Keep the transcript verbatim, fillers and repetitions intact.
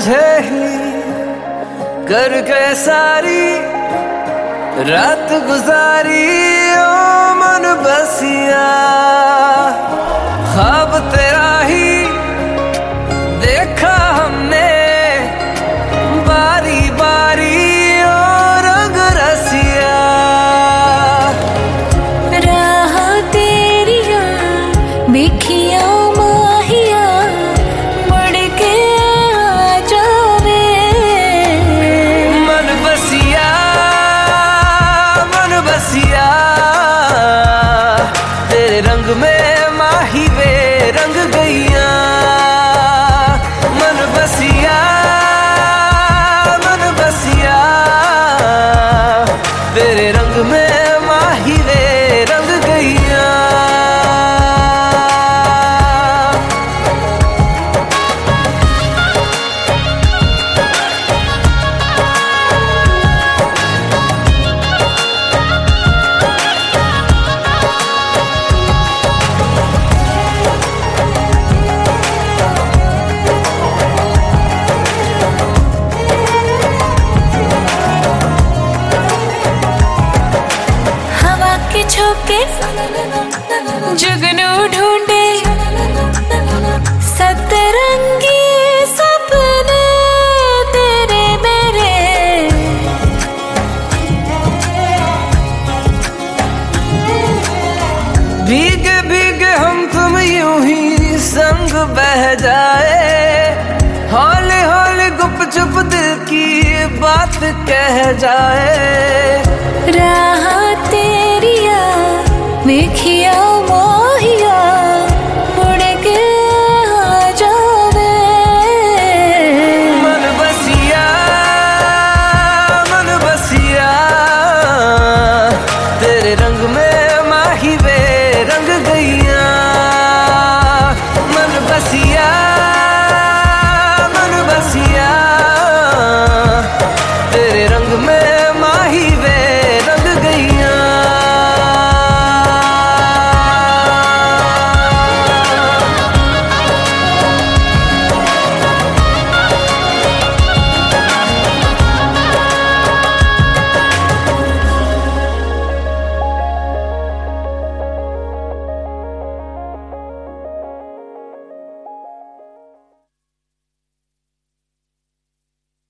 तुझे ही करके सारी रात गुजारी ओ मन बसिया, ख्वाब तेरा ही देखा हमने बारी बारी ओ रंग रसिया। राह तेरिया बिखिया माहिया मुड़ के आ जावे, मन बसिया मन बसिया तेरे रंग में माही वे रंग गईया। मन बसिया मन बसिया तेरे रंग में माही वे रंग गईया। झोंके जुगनू ढूंढे सतरंगी सपने तेरे मेरे, भीगे भीगे हम तुम यूं ही संग बह जाए, हौले हौले गुप चुप दिल की बात कह जाए। राह तेरिया बिखिया